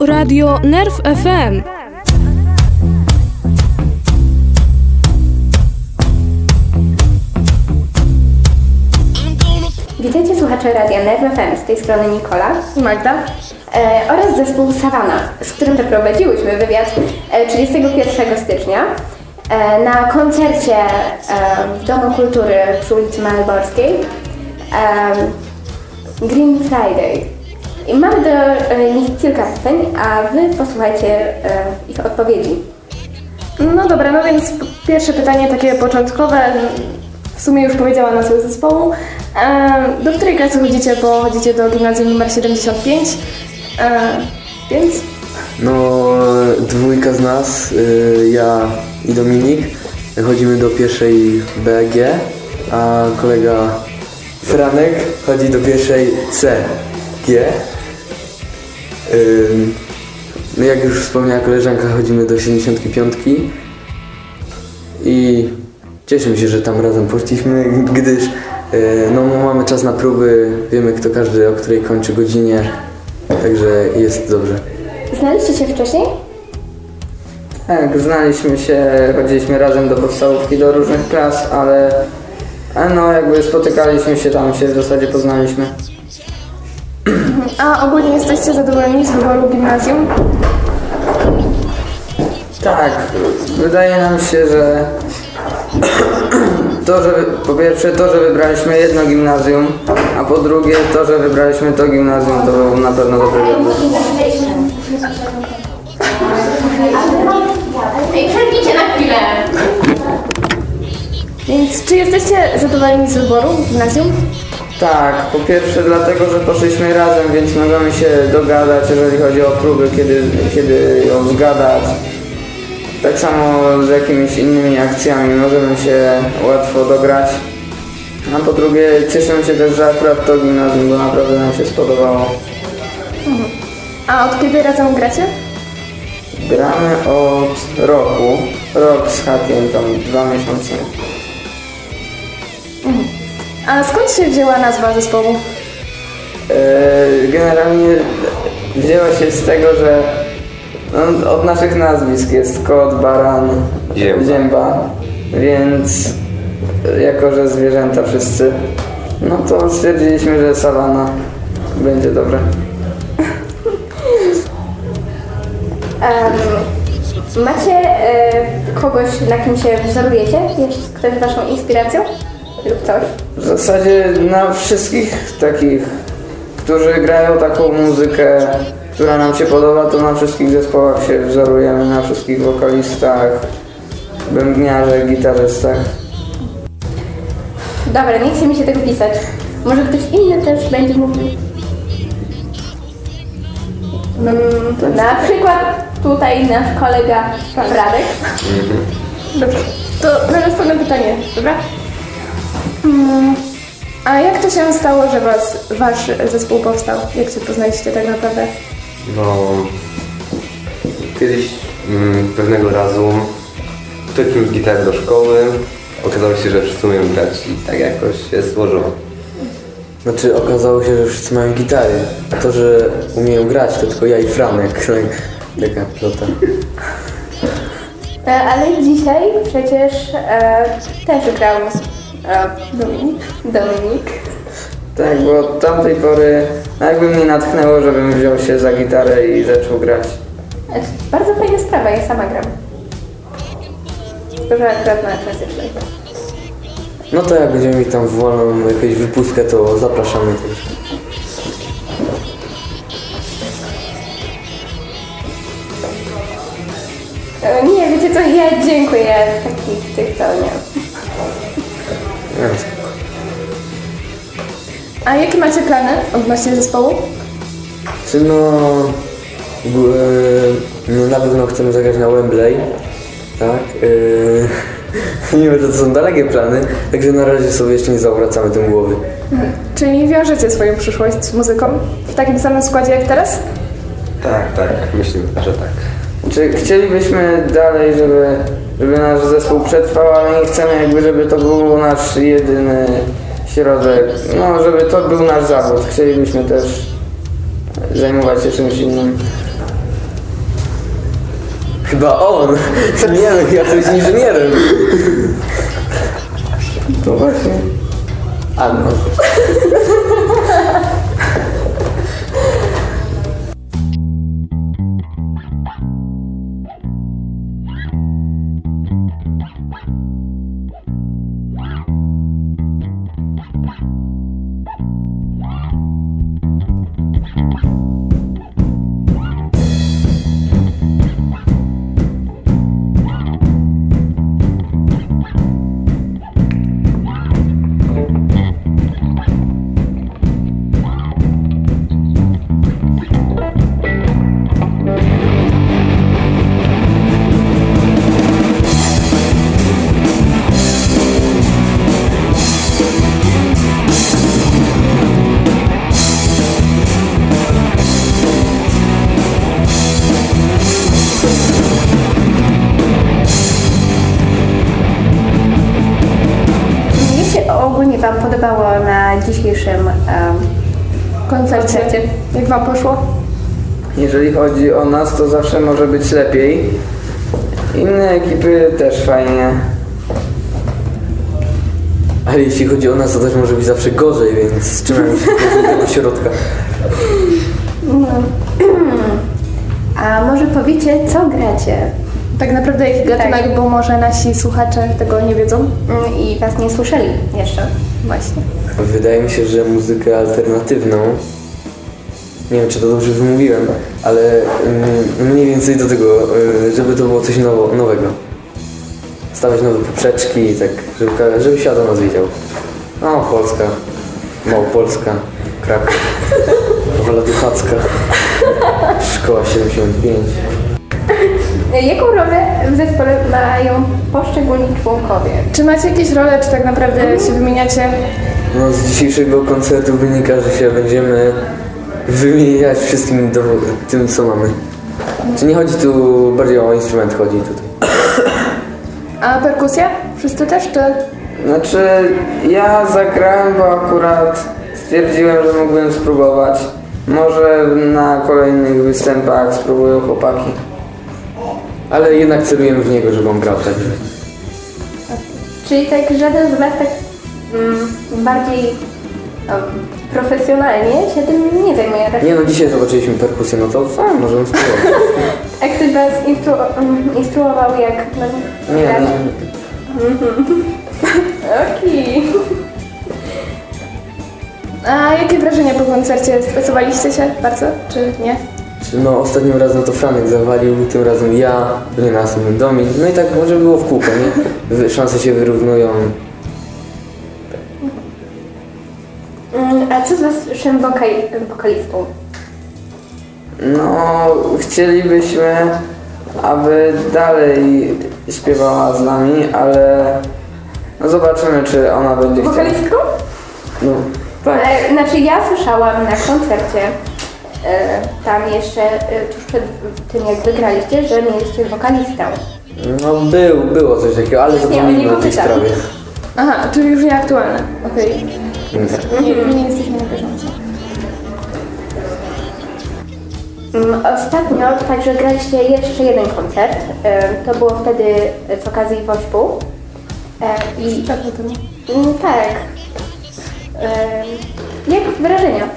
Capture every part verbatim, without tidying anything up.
Radio Nerw F M. Witajcie słuchacze Radia Nerw F M, z tej strony Nikola i Magda e, oraz zespół Savanna, z którym przeprowadziłyśmy wywiad e, trzydziestego pierwszego stycznia e, na koncercie e, w Domu Kultury przy ulicy Malborskiej e, Green Friday. I mamy do e, nich kilka pytań, a wy posłuchajcie e, ich odpowiedzi. No dobra, no więc pierwsze pytanie takie początkowe, w sumie już powiedziała nazwę zespołu. E, do której klasy chodzicie, bo chodzicie do gimnazjum numer siedemdziesiąt pięć, e, więc? No, dwójka z nas, y, ja i Dominik, chodzimy do pierwszej B G, a kolega Franek chodzi do pierwszej C G. Y, no jak już wspomniała koleżanka, chodzimy do siedemdziesiątej piątej i cieszymy się, że tam razem poszliśmy, gdyż no, mamy czas na próby, wiemy kto każdy o której kończy godzinie, także jest dobrze. Znaliście się wcześniej? Tak, znaliśmy się, chodziliśmy razem do podstawówki, do różnych klas, ale no jakby spotykaliśmy się tam, się w zasadzie poznaliśmy. A ogólnie jesteście zadowoleni z wyboru gimnazjum? Tak, wydaje nam się, że to, że po pierwsze to, że wybraliśmy jedno gimnazjum, a po drugie to, że wybraliśmy to gimnazjum, to był na pewno dobry wybór. Ej, przerwijcie na chwilę! Więc czy jesteście zadowoleni z wyboru gimnazjum? Tak, po pierwsze dlatego, że poszliśmy razem, więc możemy się dogadać, jeżeli chodzi o próby, kiedy, kiedy ją zgadać. Tak samo z jakimiś innymi akcjami możemy się łatwo dograć. A po drugie cieszymy się też, że akurat to gimnazjum, bo naprawdę nam się spodobało. Mhm. A od kiedy razem gracie? Gramy od roku, rok z hakiem, tam dwa miesiące. Mhm. A skąd się wzięła nazwa zespołu? Yy, generalnie wzięła się z tego, że no, od naszych nazwisk jest kot, baran, zięba. zięba, więc jako, że zwierzęta wszyscy, no to stwierdziliśmy, że Savanna będzie dobre. Um, macie e, kogoś, na kim się wzorujecie? Jest ktoś waszą inspiracją? Lub coś? W zasadzie na wszystkich takich, którzy grają taką muzykę, która nam się podoba, to na wszystkich zespołach się wzorujemy, na wszystkich wokalistach, bębniarzach, gitarzystach. Dobra, nie chce mi się tego pisać. Może ktoś inny też będzie mówił. Hmm, na przykład tutaj nasz kolega Radek. Dobrze, to na następne pytanie, dobra? Hmm. A jak to się stało, że was, wasz zespół powstał? Jak się poznaliście tak naprawdę? No, kiedyś mm, pewnego razu ktoś przyniósł gitarę do szkoły, okazało się, że wszyscy umieją grać i tak jakoś się złożyło. Znaczy okazało się, że wszyscy mają gitary, a to, że umieją grać, to tylko ja i Franek, taka plota. E, ale dzisiaj przecież e, też grał e, Dominik. Dominik. Tak, bo od tamtej pory no jakby mnie natchnęło, żebym wziął się za gitarę i zaczął grać. E, bardzo fajna sprawa, ja sama gram. Tylko, że akurat na klasycznej. No to jak będziemy mieć tam wolną jakąś wypustkę, to zapraszamy też. E, nie, wiecie co, ja dziękuję w takich tych to nie. Ja, A jakie macie plany odnośnie zespołu? Czy no, b- no na pewno chcemy zagrać na Wembley, tak? Yy, nie wiem, to są dalekie plany, także na razie sobie jeszcze nie zawracamy tym głowy. Hmm. Czyli wiążecie swoją przyszłość z muzyką w takim samym składzie jak teraz? Tak, tak, myślę, że tak. Czy chcielibyśmy dalej, żeby, żeby nasz zespół przetrwał, ale nie chcemy jakby, żeby to był nasz jedyny środek, no żeby to był nasz zawód. Chcielibyśmy też zajmować się czymś innym. Chyba on. Nie, ja to jest inżynierem. To właśnie. A no. Ogólnie Wam podobało na dzisiejszym um, Koncercie. koncercie? Jak Wam poszło? Jeżeli chodzi o nas, to zawsze może być lepiej. Inne ekipy też fajnie. Ale jeśli chodzi o nas, to też może być zawsze gorzej, więc trzymajmy się do tego środka. No. A może powiecie, co gracie? Tak naprawdę jaki gatunek, Tak. bo może nasi słuchacze tego nie wiedzą. Mm, I Was nie słyszeli jeszcze. Właśnie. Wydaje mi się, że muzykę alternatywną, nie wiem czy to dobrze wymówiłem, ale mm, mniej więcej do tego, y, żeby to było coś nowo, nowego. Stawiać nowe poprzeczki i tak, żeby, ka- żeby świat o nas wiedział. No, Polska, Małopolska, Kraków, Wola Duchacka, Szkoła siedemdziesiąt pięć. Jaką rolę w zespole mają poszczególni członkowie? Czy macie jakieś role, czy tak naprawdę się wymieniacie? No z dzisiejszego koncertu wynika, że się będziemy wymieniać wszystkim do, tym, co mamy. Czy nie chodzi tu bardziej o instrument, chodzi tutaj. A perkusja? Wszyscy też, czy? Znaczy, ja zagrałem, bo akurat stwierdziłem, że mógłbym spróbować. Może na kolejnych występach spróbują chłopaki. Ale jednak celujemy w niego, żeby on grał tak. Czyli tak żaden z Was tak mm, bardziej um, profesjonalnie się tym nie zajmuje, tak? Nie no, dzisiaj zobaczyliśmy perkusję, no to a, możemy spróbować. A ktoś Was instru- um, instruował jak... No, Nie, grać? nie. Okej. A jakie wrażenia po koncercie? Stresowaliście się bardzo, czy nie? Czy no ostatnim razem to Franek zawalił, tym razem ja, nie następnym Domin. No i tak może było w kółko, nie? Wy- Szanse się wyrównują. Mm, A co z Waszym wokal- wokalistą? No, chcielibyśmy, aby dalej śpiewała z nami, ale no zobaczymy, czy ona będzie chciała. Wokalistką? No, tak. E, Znaczy ja słyszałam na koncercie, e, tam jeszcze e, tuż przed tym jak wygraliście, że mieliście wokalistę. No był, było coś takiego, ale Nie, o zapomnijmy niego o tej pytam. sprawie. Aha, czyli już nieaktualne. Okej. Nie. Nie, nie jesteśmy na bieżąco. Mm, Ostatnio także graliście jeszcze jeden koncert. E, To było wtedy z okazji Wośpu. E, I Tak, no to nie. mm, tak. E, Jak wrażenia?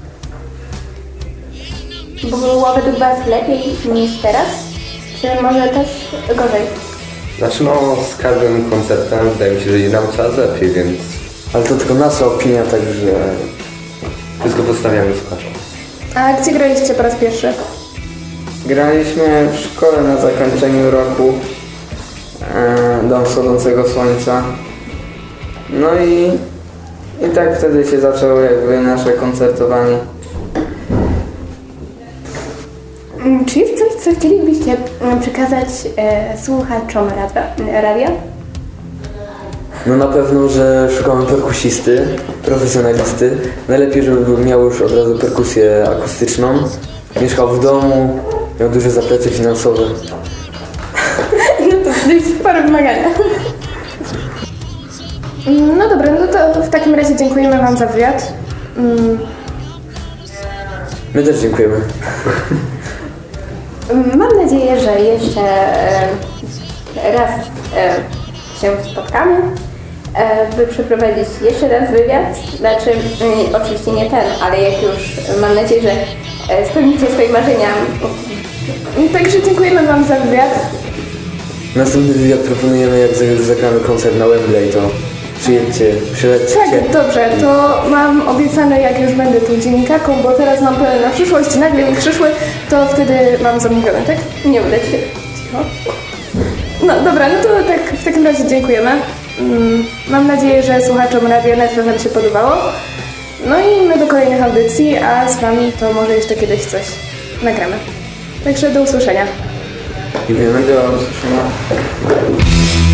Bo było według Was lepiej niż teraz? Czy może też gorzej? Znaczy no, z każdym koncertem wydaje mi się, że idzie nam coraz lepiej, więc Ale to tylko nasza opinia, także... wszystko postawiamy słuchaczom. A gdzie graliście po raz pierwszy? Graliśmy w szkole na zakończeniu roku, e, Dom Wschodzącego Słońca. No i, i tak wtedy się zaczęło jakby nasze koncertowanie. Mm, Czy jest coś, co chcielibyście mm, przekazać e, słuchaczom radia? radia? No na pewno, że szukamy perkusisty, profesjonalisty. Najlepiej, żeby miał już od razu perkusję akustyczną. Mieszkał w domu, miał duże zaplecze finansowe. No to dość spore wymagania. Mm, No dobra, no to w takim razie dziękujemy Wam za wywiad. Mm, My też dziękujemy. Mam nadzieję, że jeszcze e, raz e, się spotkamy, e, by przeprowadzić jeszcze raz wywiad. Znaczy, mm, oczywiście nie ten, ale jak już mam nadzieję, że e, spełnicie swoje marzenia. Także dziękujemy Wam za wywiad. Następny wywiad proponujemy, jak za- zagramy koncert na Wembley, to przyjedźcie, przylećcie. Tak, dobrze, to mam obiecane, jak już będę tą dziennikarką, bo teraz mam plan na przyszłość, nagle mi przyszły, to wtedy mam zamówione, tak? Nie uda się. Cicho. No dobra, no to tak w takim razie dziękujemy. Mm, Mam nadzieję, że słuchaczom Radia Net Wam się podobało. No i my do kolejnych audycji, a z Wami to może jeszcze kiedyś coś nagramy. Także do usłyszenia. Dziękujemy. Do usłyszenia.